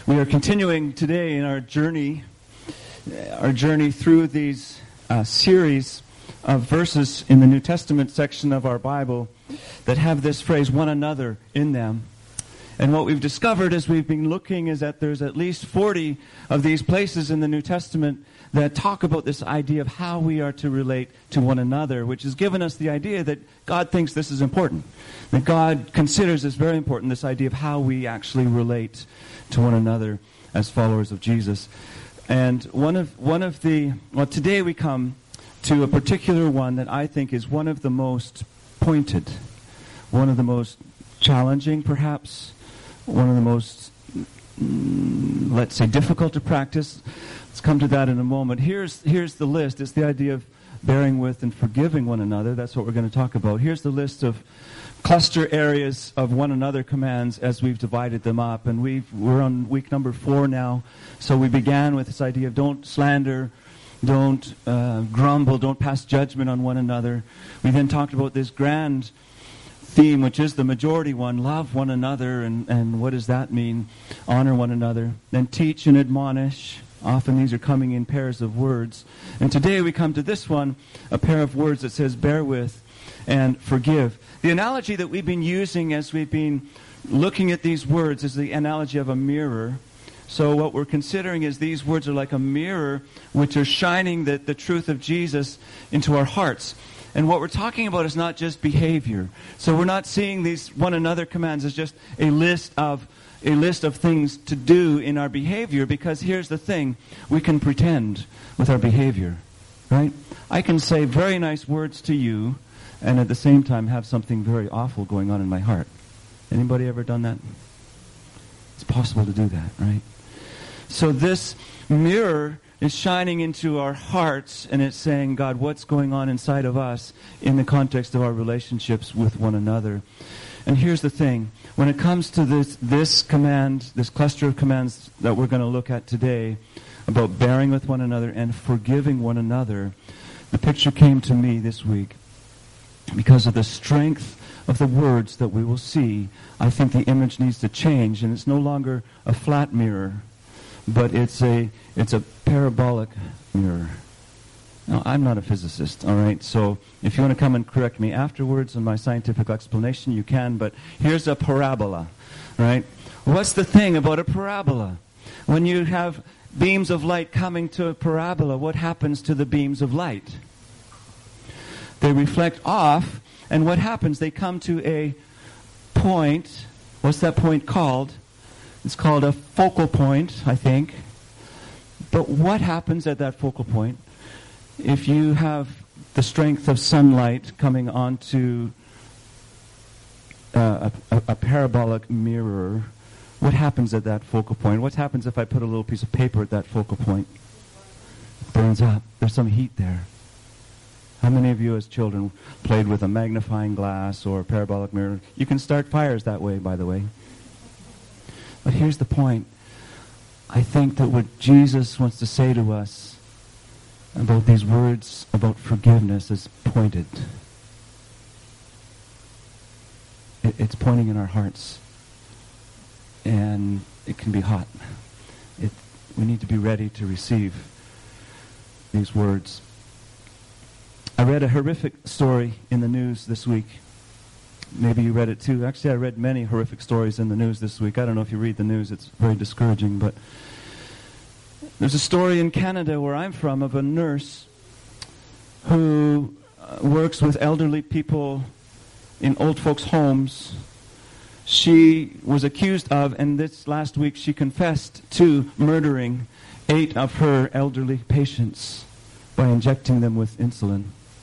We are continuing today in our journey through these series of verses in the New Testament section of our Bible that have this phrase, one another, in them. And what we've discovered as we've been looking is that there's at least 40 of these places in the New Testament that talk about this idea of how we are to relate to one another, which has given us the idea that God thinks this is important, that God considers this very important, this idea of how we actually relate to one another as followers of Jesus. And today we come to a particular one that I think is one of the most pointed, one of the most challenging perhaps, one of the most, let's say, difficult to practice. Let's come to that in a moment. Here's the list. It's the idea of bearing with and forgiving one another. That's what we're going to talk about. Here's the list of cluster areas of one another commands as we've divided them up. And we're on week number 4 now. So we began with this idea of don't slander, don't grumble, don't pass judgment on one another. We then talked about this grand theme, which is the majority one, love one another, and what does that mean? Honor one another. Then teach and admonish. Often these are coming in pairs of words. And today we come to this one, a pair of words that says bear with and forgive. The analogy that we've been using as we've been looking at these words is the analogy of a mirror. So what we're considering is these words are like a mirror which are shining the truth of Jesus into our hearts. And what we're talking about is not just behavior. So we're not seeing these one another commands as just a list of things to do in our behavior, because here's the thing, we can pretend with our behavior, right? I can say very nice words to you and at the same time have something very awful going on in my heart. Anybody ever done that? It's possible to do that, right? So this mirror is shining into our hearts, and it's saying, God, what's going on inside of us in the context of our relationships with one another? And here's the thing. When it comes to this command, this cluster of commands that we're going to look at today, about bearing with one another and forgiving one another, the picture came to me this week. Because of the strength of the words that we will see, I think the image needs to change, and it's no longer a flat mirror, but it's a parabolic mirror. Now, I'm not a physicist, all right? So if you want to come and correct me afterwards on my scientific explanation, you can, but here's a parabola, right? What's the thing about a parabola? When you have beams of light coming to a parabola, what happens to the beams of light? They reflect off, and what happens? They come to a point. What's that point called? It's called a focal point, I think. But what happens at that focal point? If you have the strength of sunlight coming onto a parabolic mirror, what happens at that focal point? What happens if I put a little piece of paper at that focal point? It burns up. There's some heat there. How many of you as children played with a magnifying glass or a parabolic mirror? You can start fires that way, by the way. But here's the point. I think that what Jesus wants to say to us about these words about forgiveness is pointed. It's pointing in our hearts. And it can be hot. We need to be ready to receive these words. I read a horrific story in the news this week. Maybe you read it too. Actually, I read many horrific stories in the news this week. I don't know if you read the news. It's very discouraging. But there's a story in Canada where I'm from of a nurse who works with elderly people in old folks' homes. She was accused of, and this last week she confessed to murdering 8 of her elderly patients by injecting them with insulin.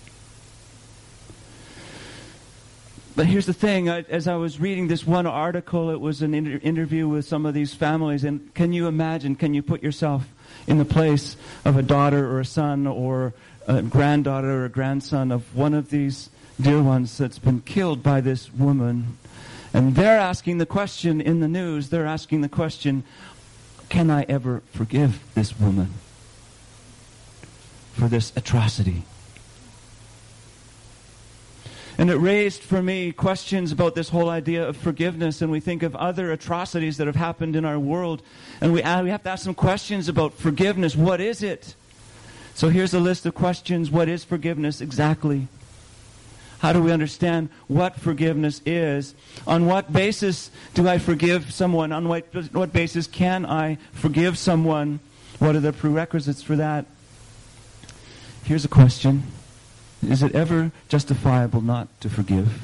But here's the thing, as I was reading this one article, it was an interview with some of these families, and can you imagine, can you put yourself in the place of a daughter or a son or a granddaughter or a grandson of one of these dear ones that's been killed by this woman? And they're asking the question in the news, they're asking the question, can I ever forgive this woman for this atrocity? And it raised for me questions about this whole idea of forgiveness, and we think of other atrocities that have happened in our world, and we have to ask some questions about forgiveness. What is it? So here's a list of questions. What is forgiveness exactly? How do we understand what forgiveness is? On what basis do I forgive someone? On what basis can I forgive someone? What are the prerequisites for that? Here's a question. Is it ever justifiable not to forgive?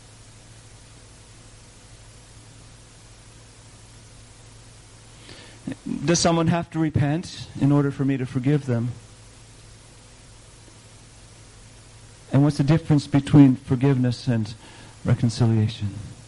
Does someone have to repent in order for me to forgive them? And what's the difference between forgiveness and reconciliation?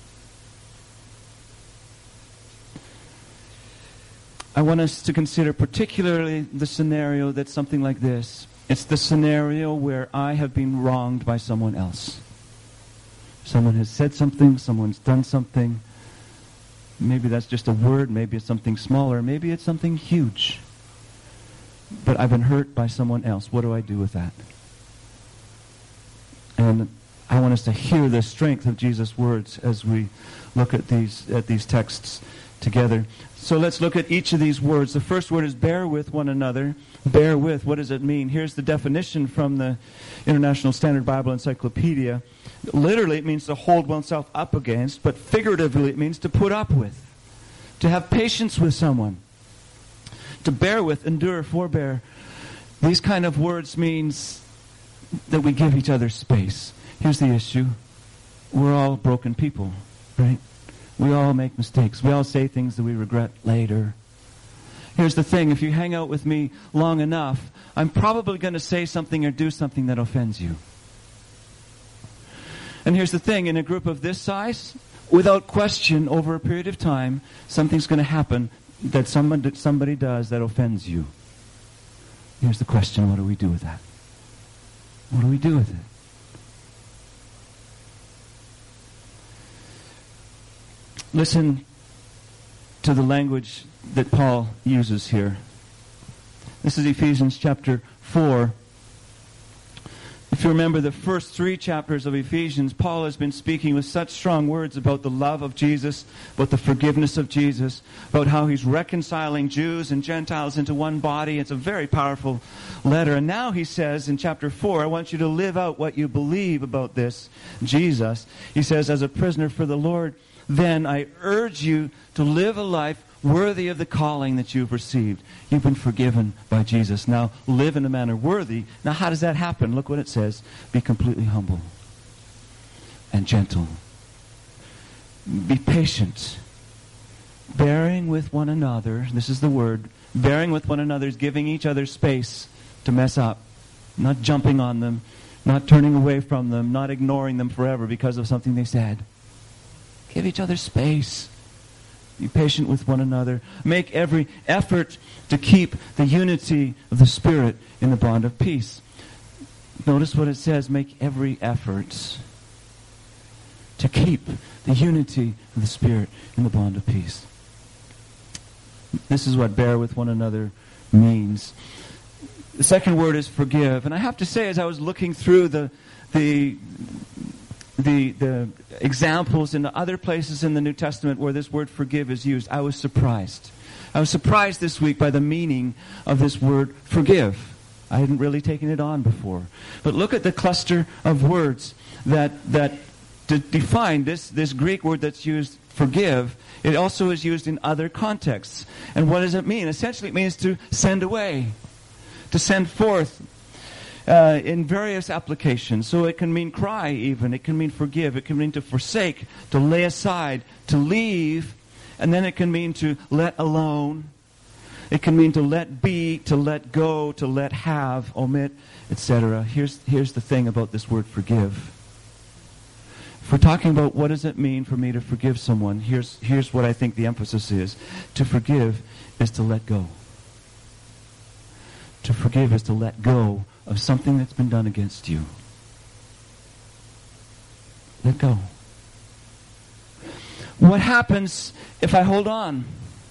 I want us to consider particularly the scenario that's something like this. It's the scenario where I have been wronged by someone else. Someone has said something, someone's done something. Maybe that's just a word, maybe it's something smaller, maybe it's something huge. But I've been hurt by someone else. What do I do with that? And I want us to hear the strength of Jesus' words as we look at these texts together. So let's look at each of these words. The first word is bear with one another. Bear with, what does it mean? Here's the definition from the International Standard Bible Encyclopedia. Literally, it means to hold oneself up against, but figuratively, it means to put up with. To have patience with someone. To bear with, endure, forbear. These kind of words means that we give each other space. Here's the issue. We're all broken people, right? We all make mistakes. We all say things that we regret later. Here's the thing. If you hang out with me long enough, I'm probably going to say something or do something that offends you. And here's the thing. In a group of this size, without question, over a period of time, something's going to happen that somebody does that offends you. Here's the question. What do we do with that? What do we do with it? Listen to the language that Paul uses here. This is Ephesians chapter 4. If you remember the first 3 chapters of Ephesians, Paul has been speaking with such strong words about the love of Jesus, about the forgiveness of Jesus, about how he's reconciling Jews and Gentiles into one body. It's a very powerful letter. And now he says in chapter 4, I want you to live out what you believe about this Jesus. He says, as a prisoner for the Lord, then I urge you to live a life worthy of the calling that you've received. You've been forgiven by Jesus. Now live in a manner worthy. Now how does that happen? Look what it says. Be completely humble and gentle. Be patient. Bearing with one another. This is the word. Bearing with one another is giving each other space to mess up. Not jumping on them. Not turning away from them. Not ignoring them forever because of something they said. Give each other space. Be patient with one another. Make every effort to keep the unity of the Spirit in the bond of peace. Notice what it says. Make every effort to keep the unity of the Spirit in the bond of peace. This is what bear with one another means. The second word is forgive. And I have to say, as I was looking through the examples in the other places in the New Testament where this word forgive is used, I was surprised. I was surprised this week by the meaning of this word forgive. I hadn't really taken it on before. But look at the cluster of words that to define this Greek word that's used, forgive. It also is used in other contexts. And what does it mean? Essentially it means to send away, to send forth. In various applications. So it can mean cry even. It can mean forgive. It can mean to forsake, to lay aside, to leave. And then it can mean to let alone. It can mean to let be, to let go, to let have, omit, etc. Here's the thing about this word forgive. If we're talking about what does it mean for me to forgive someone, here's what I think the emphasis is. To forgive is to let go. To forgive is to let go of something that's been done against you. Let go. What happens if I hold on?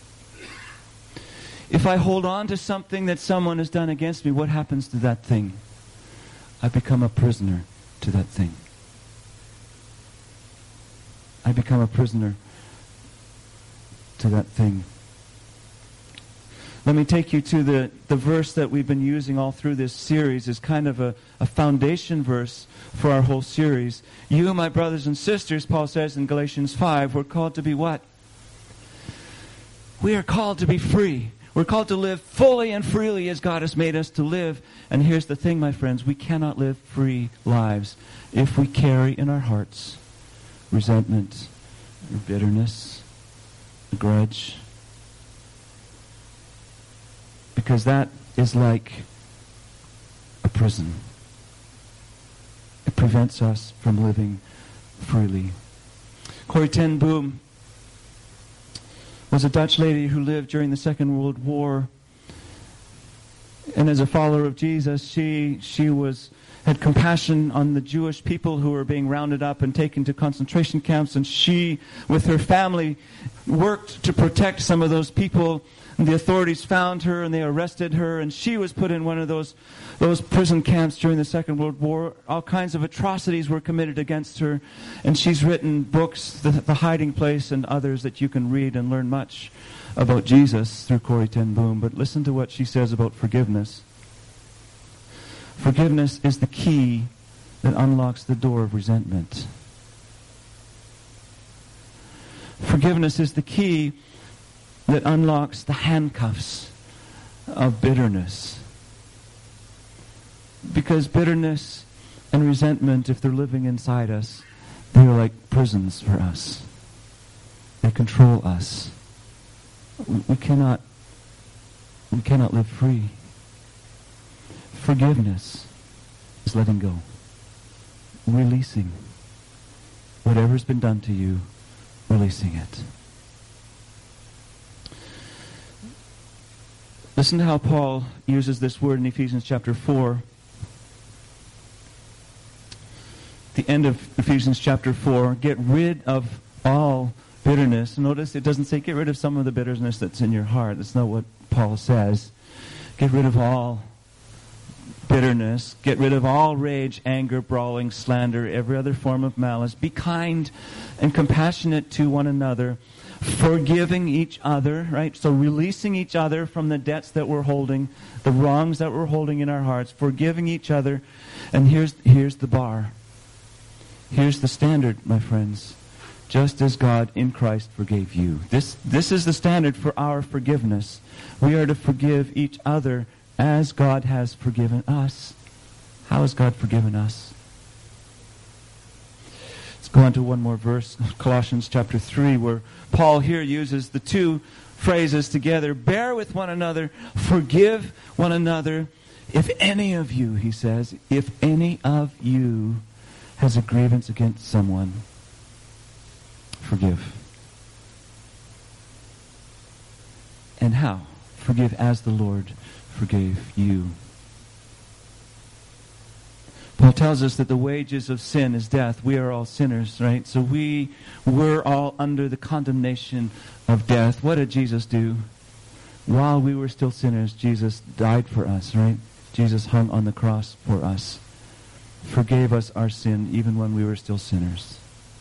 If I hold on to something that someone has done against me, what happens to that thing? I become a prisoner to that thing. I become a prisoner to that thing. Let me take you to the verse that we've been using all through this series as kind of a foundation verse for our whole series. You, my brothers and sisters, Paul says in Galatians 5, we're called to be what? We are called to be free. We're called to live fully and freely as God has made us to live. And here's the thing, my friends. We cannot live free lives if we carry in our hearts resentment or bitterness, a grudge. Because that is like a prison. It prevents us from living freely. Corrie ten Boom was a Dutch lady who lived during the Second World War. And as a follower of Jesus, she had compassion on the Jewish people who were being rounded up and taken to concentration camps. And she, with her family, worked to protect some of those people. And the authorities found her and they arrested her, and she was put in one of those prison camps during the Second World War. All kinds of atrocities were committed against her, and she's written books, The Hiding Place and others that you can read and learn much about Jesus through Corrie ten Boom. But listen to what she says about forgiveness. Forgiveness is the key that unlocks the door of resentment. Forgiveness is the key that unlocks the handcuffs of bitterness. Because bitterness and resentment, if they're living inside us, they are like prisons for us. They control us. We cannot live free. Forgiveness is letting go. Releasing whatever's been done to you, releasing it. Listen to how Paul uses this word in Ephesians chapter 4. The end of Ephesians chapter 4. Get rid of all bitterness. Notice it doesn't say get rid of some of the bitterness that's in your heart. That's not what Paul says. Get rid of all bitterness. Get rid of all rage, anger, brawling, slander, every other form of malice. Be kind and compassionate to one another, forgiving each other, right? So releasing each other from the debts that we're holding, the wrongs that we're holding in our hearts, forgiving each other. And here's the bar. Here's the standard, my friends. Just as God in Christ forgave you. This is the standard for our forgiveness. We are to forgive each other as God has forgiven us. How has God forgiven us? Let's go on to one more verse, Colossians chapter 3, where Paul here uses the two phrases together. Bear with one another, forgive one another. If any of you, he says, if any of you has a grievance against someone, forgive. And how? Forgive as the Lord forgave you. Paul tells us that the wages of sin is death. We are all sinners, right? So we were all under the condemnation of death. What did Jesus do? While we were still sinners, Jesus died for us, right? Jesus hung on the cross for us. Forgave us our sin even when we were still sinners.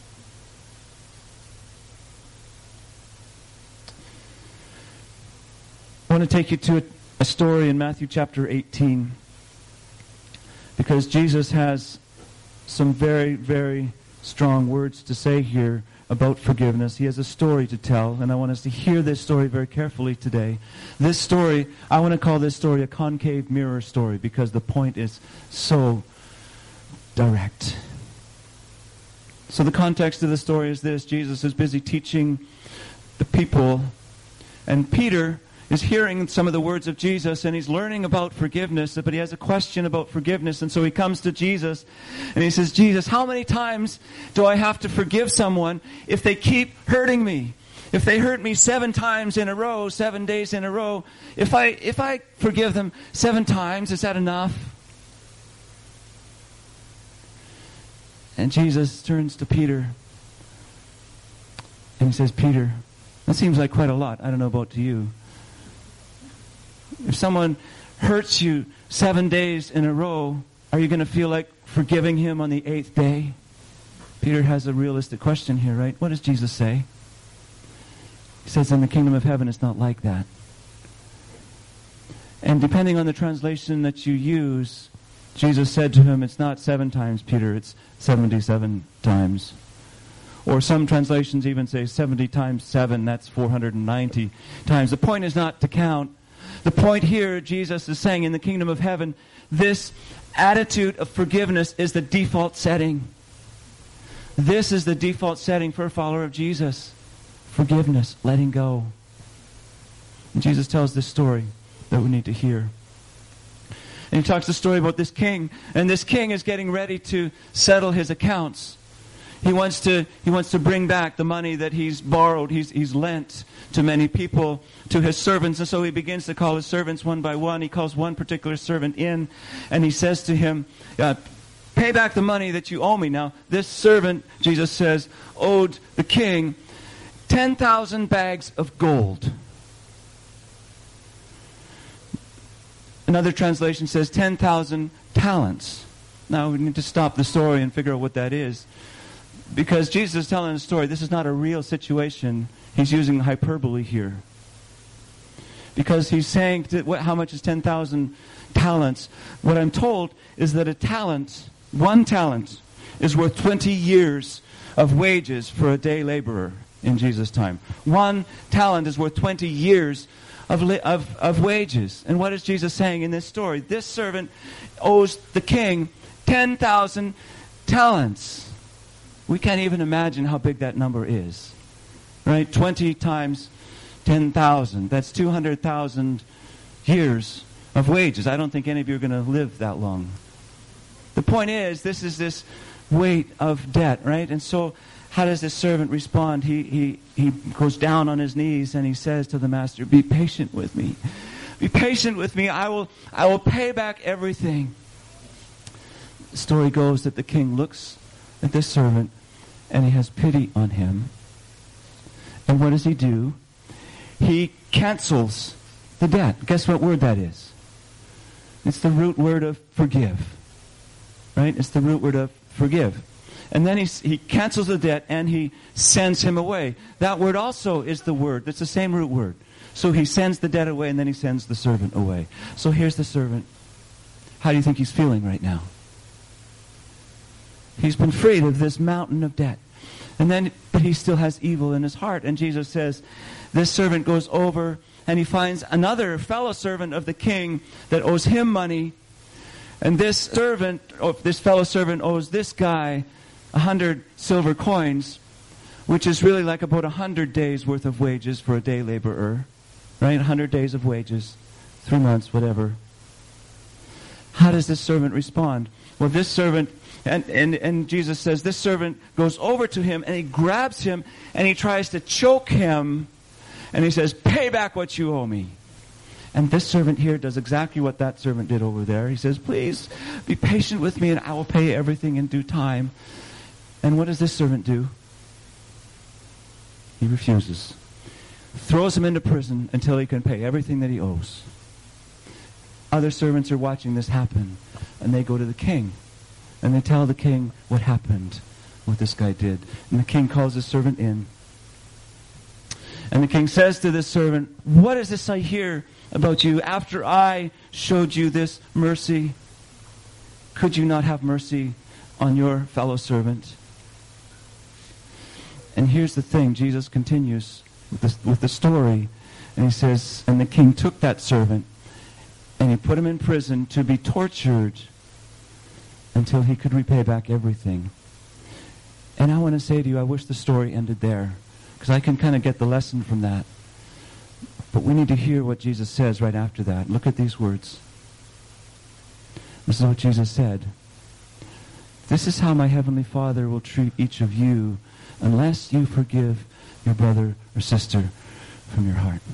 I want to take you to a story in Matthew chapter 18, because Jesus has some very, very strong words to say here about forgiveness. He has a story to tell, and I want us to hear this story very carefully today. This story, I want to call this story a concave mirror story, because the point is so direct. So the context of the story is this. Jesus is busy teaching the people, and Peter is hearing some of the words of Jesus, and he's learning about forgiveness, but he has a question about forgiveness, and so he comes to Jesus, and he says, Jesus, how many times do I have to forgive someone if they keep hurting me? If they hurt me 7 times in a row, 7 days in a row, if I forgive them 7 times, is that enough? And Jesus turns to Peter, and he says, Peter, that seems like quite a lot. I don't know about to you. If someone hurts you 7 days in a row, are you going to feel like forgiving him on the 8th day? Peter has a realistic question here, right? What does Jesus say? He says, in the kingdom of heaven, it's not like that. And depending on the translation that you use, Jesus said to him, it's not 7 times, Peter, it's 77 times. Or some translations even say 70 times 7, that's 490 times. The point is not to count. The point here, Jesus is saying, in the kingdom of heaven, this attitude of forgiveness is the default setting. This is the default setting for a follower of Jesus. Forgiveness, letting go. And Jesus tells this story that we need to hear. And he talks the story about this king, and this king is getting ready to settle his accounts. He wants to bring back the money that he's borrowed, he's lent to many people, to his servants. And so he begins to call his servants one by one. He calls one particular servant in, and he says to him, pay back the money that you owe me. Now, this servant, Jesus says, owed the king 10,000 bags of gold. Another translation says 10,000 talents. Now, we need to stop the story and figure out what that is. Because Jesus is telling a story. This is not a real situation. He's using hyperbole here. Because he's saying, how much is 10,000 talents? What I'm told is that a talent, 1 talent, is worth 20 years of wages for a day laborer in Jesus' time. 1 talent is worth 20 years of wages. And what is Jesus saying in this story? This servant owes the king 10,000 talents. We can't even imagine how big that number is. Right? 20 times 10,000. That's 200,000 years of wages. I don't think any of you are going to live that long. The point is, this is this weight of debt, right? And so, how does this servant respond? He goes down on his knees and he says to the master, be patient with me. Be patient with me. I will pay back everything. The story goes that the king looks at this servant and he has pity on him. And what does he do? He cancels the debt. Guess what word that is? It's the root word of forgive. Right? It's the root word of forgive. And then he cancels the debt and he sends him away. That word also is the word. It's the same root word. So he sends the debt away and then he sends the servant away. So here's the servant. How do you think he's feeling right now? He's been freed of this mountain of debt. But he still has evil in his heart. And Jesus says, this servant goes over and he finds another fellow servant of the king that owes him money. And this fellow servant owes this guy 100 silver coins, which is really like about 100 days worth of wages for a day laborer. Right? 100 days of wages, 3 months, whatever. How does this servant respond? Well, this servant, and Jesus says, this servant goes over to him and he grabs him and he tries to choke him. And he says, pay back what you owe me. And this servant here does exactly what that servant did over there. He says, please be patient with me and I will pay everything in due time. And what does this servant do? He refuses. Throws him into prison until he can pay everything that he owes. Other servants are watching this happen. And they go to the king. And they tell the king what happened, what this guy did. And the king calls his servant in. And the king says to this servant, what is this I hear about you? After I showed you this mercy, could you not have mercy on your fellow servant? And here's the thing. Jesus continues with the story. And he says, and the king took that servant and he put him in prison to be tortured until he could repay back everything. And I want to say to you, I wish the story ended there, because I can kind of get the lesson from that. But we need to hear what Jesus says right after that. Look at these words. This is what Jesus said. This is how my heavenly Father will treat each of you unless you forgive your brother or sister from your heart.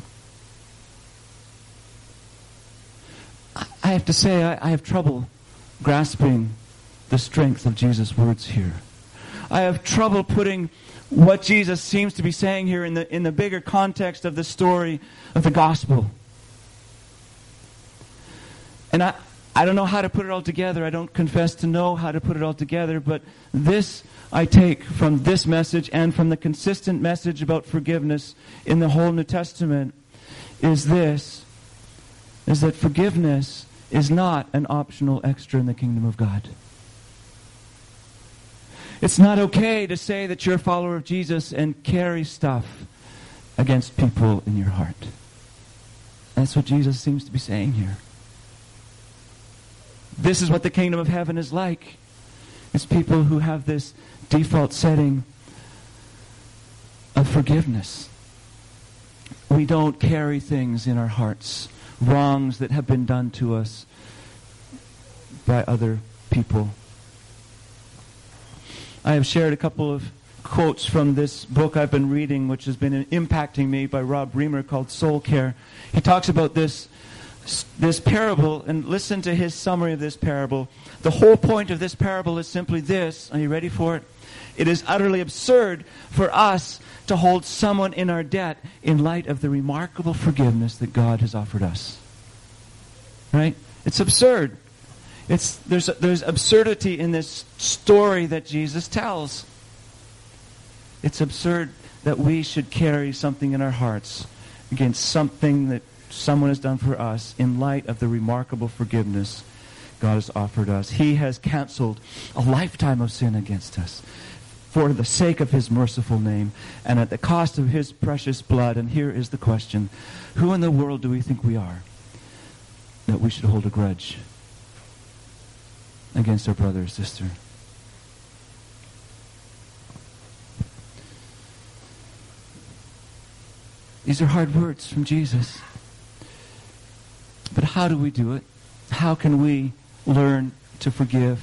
I have to say, I have trouble grasping the strength of Jesus' words here. I have trouble putting what Jesus seems to be saying here in the bigger context of the story of the gospel. And I I don't know how to put it all together. I don't confess to know how to put it all together, but this I take from this message and from the consistent message about forgiveness in the whole New Testament is that forgiveness is not an optional extra in the kingdom of God. It's not okay to say that you're a follower of Jesus and carry stuff against people in your heart. That's what Jesus seems to be saying here. This is what the kingdom of heaven is like. It's people who have this default setting of forgiveness. We don't carry things in our hearts, wrongs that have been done to us by other people. I have shared a couple of quotes from this book I've been reading, which has been impacting me, by Rob Reimer, called Soul Care. He talks about this parable, and listen to his summary of this parable. The whole point of this parable is simply this. Are you ready for it? It is utterly absurd for us to hold someone in our debt in light of the remarkable forgiveness that God has offered us. Right? It's absurd. There's absurdity in this story that Jesus tells. It's absurd that we should carry something in our hearts against something that someone has done for us in light of the remarkable forgiveness God has offered us. He has canceled a lifetime of sin against us for the sake of His merciful name and at the cost of His precious blood. And here is the question: who in the world do we think we are that we should hold a grudge against our brother or sister? These are hard words from Jesus. But how do we do it? How can we learn to forgive?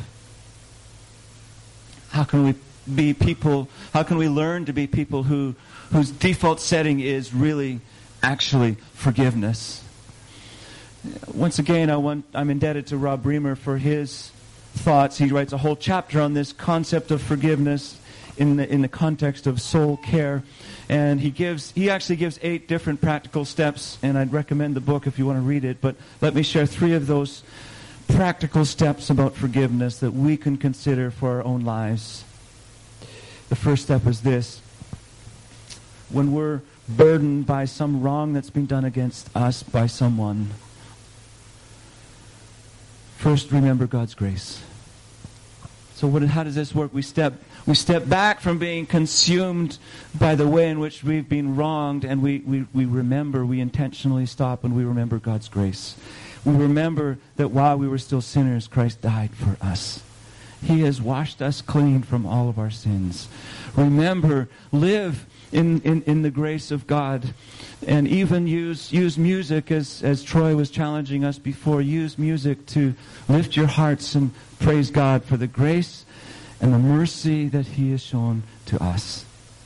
How can we be people, how can we learn to be people whose default setting is really actually forgiveness? Once again, I'm indebted to Rob Reimer for his thoughts. He writes a whole chapter on this concept of forgiveness in the context of soul care. And he actually gives 8 different practical steps, and I'd recommend the book if you want to read it. But let me share 3 of those practical steps about forgiveness that we can consider for our own lives. The first step is this: when we're burdened by some wrong that's been done against us by someone, first remember God's grace. So how does this work? We step back from being consumed by the way in which we've been wronged, and we intentionally stop and we remember God's grace. We remember that while we were still sinners, Christ died for us. He has washed us clean from all of our sins. Remember, live in the grace of God, and even use music, as Troy was challenging us before. Use music to lift your hearts and praise God for the grace and the mercy that He has shown to us.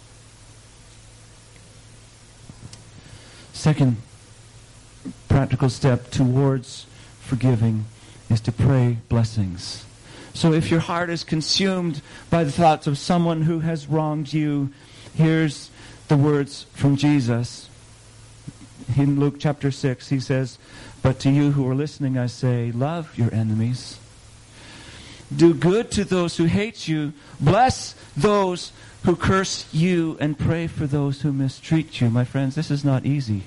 Second practical step towards forgiving is to pray blessings. So if your heart is consumed by the thoughts of someone who has wronged you, here's the words from Jesus. In Luke chapter 6, He says, "But to you who are listening, I say, love your enemies. Do good to those who hate you. Bless those who curse you, and pray for those who mistreat you." My friends, this is not easy.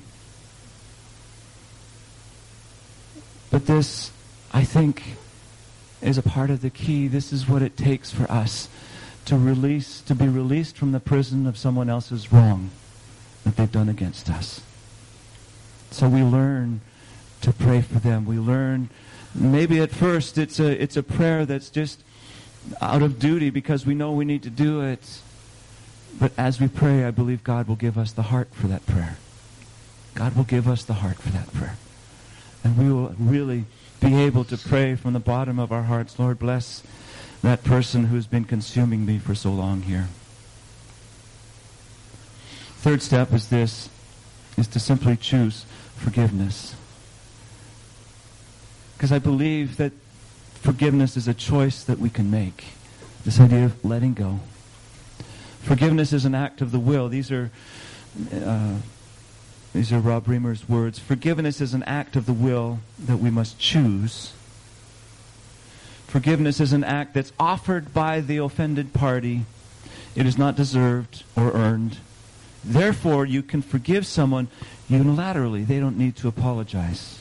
But this, I think, is a part of the key. This is what it takes for us to be released from the prison of someone else's wrong that they've done against us. So we learn to pray for them. We learn, maybe at first it's a prayer that's just out of duty because we know we need to do it. But as we pray, I believe God will give us the heart for that prayer. God will give us the heart for that prayer. And we will really be able to pray from the bottom of our hearts, Lord, bless that person who's been consuming me for so long here. Third step is to simply choose forgiveness. Because I believe that forgiveness is a choice that we can make. This idea of letting go. Forgiveness is an act of the will. These are Rob Reimer's words. Forgiveness is an act of the will that we must choose Forgiveness is an act that's offered by the offended party. It is not deserved or earned. Therefore, you can forgive someone unilaterally. They don't need to apologize.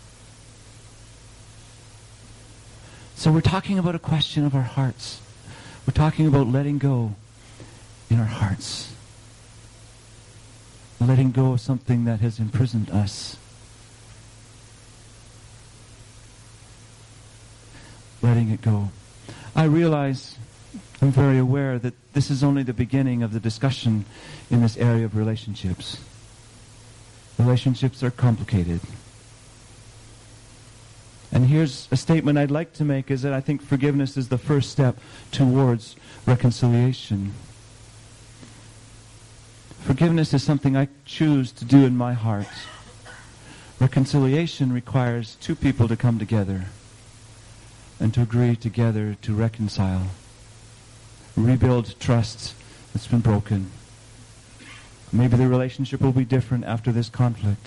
So we're talking about a question of our hearts. We're talking about letting go in our hearts. Letting go of something that has imprisoned us. Letting it go. I realize, I'm very aware that this is only the beginning of the discussion in this area of relationships. Relationships are complicated. And here's a statement I'd like to make, is that I think forgiveness is the first step towards reconciliation. Forgiveness is something I choose to do in my heart. Reconciliation requires two people to come together and to agree together to reconcile. Rebuild trust that's been broken. Maybe the relationship will be different after this conflict.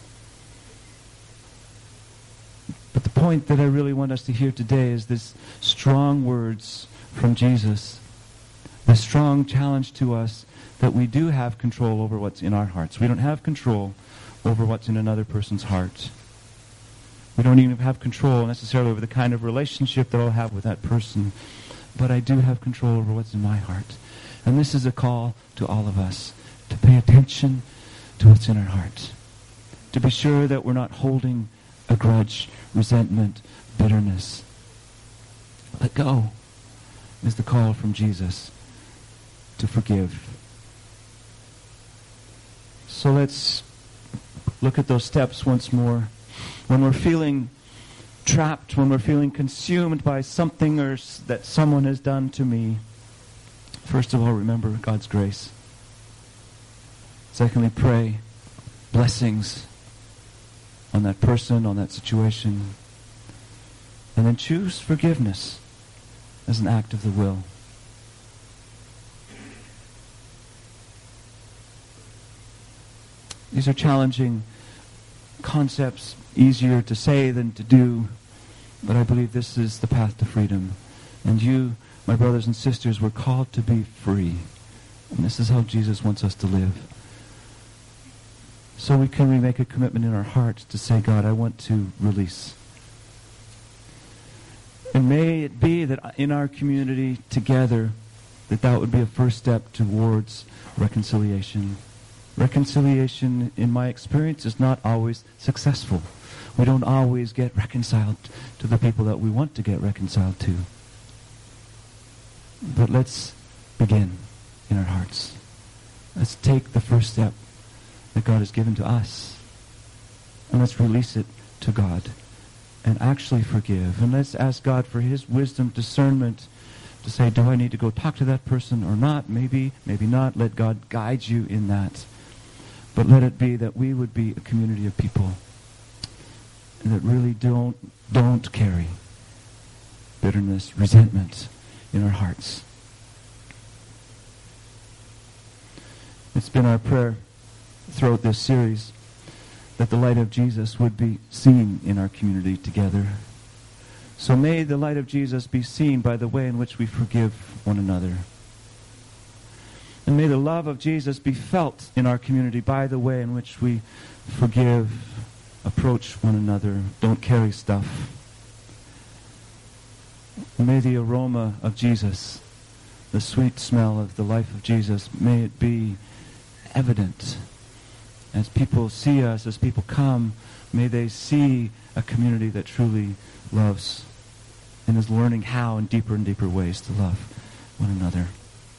But the point that I really want us to hear today is this strong words from Jesus. The strong challenge to us that we do have control over what's in our hearts. We don't have control over what's in another person's heart. We don't even have control necessarily over the kind of relationship that I'll have with that person. But I do have control over what's in my heart. And this is a call to all of us to pay attention to what's in our heart. To be sure that we're not holding a grudge, resentment, bitterness. Let go is the call from Jesus to forgive. So let's look at those steps once more. When we're feeling trapped, when we're feeling consumed by something or that someone has done to me, first of all, remember God's grace. Secondly, pray blessings on that person, on that situation. And then choose forgiveness as an act of the will. These are challenging concepts, easier to say than to do, but I believe this is the path to freedom. And you, my brothers and sisters, were called to be free. And this is how Jesus wants us to live. So we make a commitment in our hearts to say, God, I want to release. And may it be that in our community together, that would be a first step towards reconciliation. Reconciliation, in my experience, is not always successful. We don't always get reconciled to the people that we want to get reconciled to. But let's begin in our hearts. Let's take the first step that God has given to us. And let's release it to God and actually forgive. And let's ask God for His wisdom, discernment, to say, do I need to go talk to that person or not? Maybe, maybe not. Let God guide you in that. But let it be that we would be a community of people that really don't carry bitterness, resentment in our hearts. It's been our prayer throughout this series that the light of Jesus would be seen in our community together. So may the light of Jesus be seen by the way in which we forgive one another. And may the love of Jesus be felt in our community by the way in which we forgive, approach one another, don't carry stuff. And may the aroma of Jesus, the sweet smell of the life of Jesus, may it be evident. As people see us, as people come, may they see a community that truly loves and is learning how in deeper and deeper ways to love one another.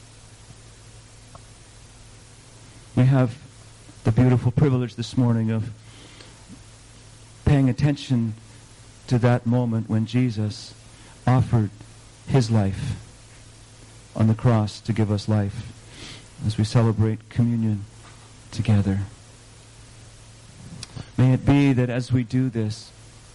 We have the beautiful privilege this morning of paying attention to that moment when Jesus offered His life on the cross to give us life as we celebrate communion together. May it be that as we do this,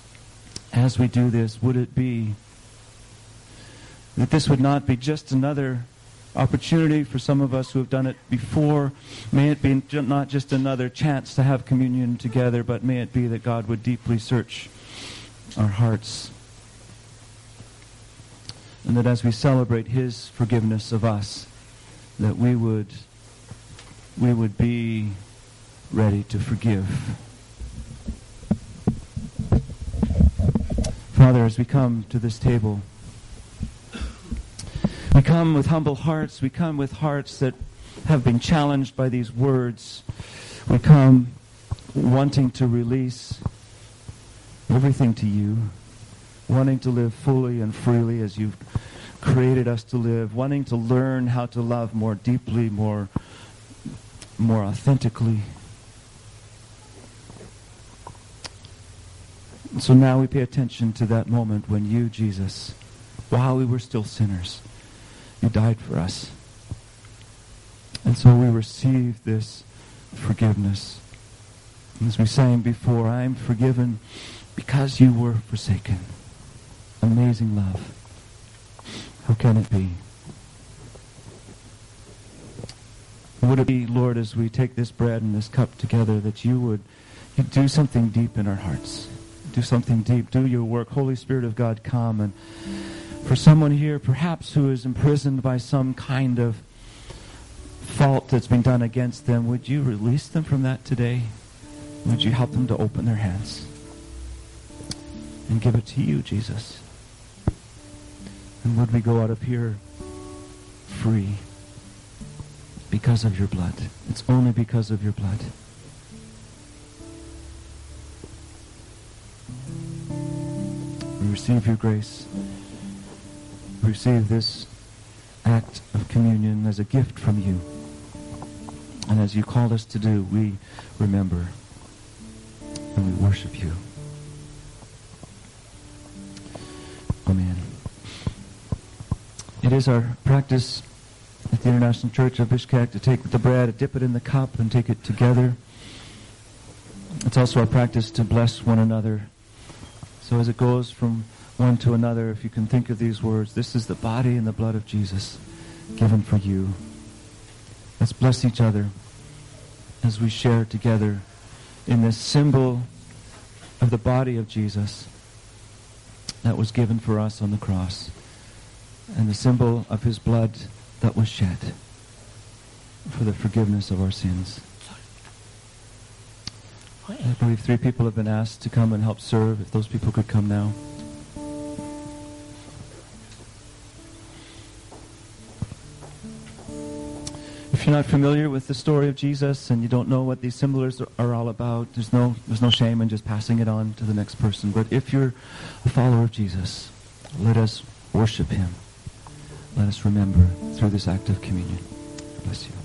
would it be that this would not be just another opportunity for some of us who have done it before. May it be not just another chance to have communion together, but may it be that God would deeply search our hearts. And that as we celebrate his forgiveness of us, that we would be ready to forgive. Father, as we come to this table, we come with humble hearts. We come with hearts that have been challenged by these words. We come wanting to release everything to you, wanting to live fully and freely as you've created us to live, wanting to learn how to love more deeply, more authentically. And so now we pay attention to that moment when you, Jesus, while we were still sinners, you died for us. And so we receive this forgiveness. As we sang before, I am forgiven because you were forsaken. Amazing love. How can it be? Would it be, Lord, as we take this bread and this cup together, that you'd do something deep in our hearts. Do something deep. Do your work. Holy Spirit of God, come. And for someone here, perhaps who is imprisoned by some kind of fault that's been done against them, would you release them from that today? Would you help them to open their hands and give it to you, Jesus? And would we go out of here free because of your blood? It's only because of your blood. We receive your grace. We receive this act of communion as a gift from you. And as you called us to do, we remember and we worship you. Amen. It is our practice at the International Church of Bishkek to take the bread, dip it in the cup, and take it together. It's also our practice to bless one another. So as it goes from one to another, if you can think of these words, this is the body and the blood of Jesus given for you. Let's bless each other as we share together in this symbol of the body of Jesus that was given for us on the cross, and the symbol of his blood that was shed for the forgiveness of our sins. I believe 3 people have been asked to come and help serve. If those people could come now. If you're not familiar with the story of Jesus and you don't know what these symbols are all about, there's no shame in just passing it on to the next person. But if you're a follower of Jesus, let us worship him. Let us remember through this act of communion. Bless you.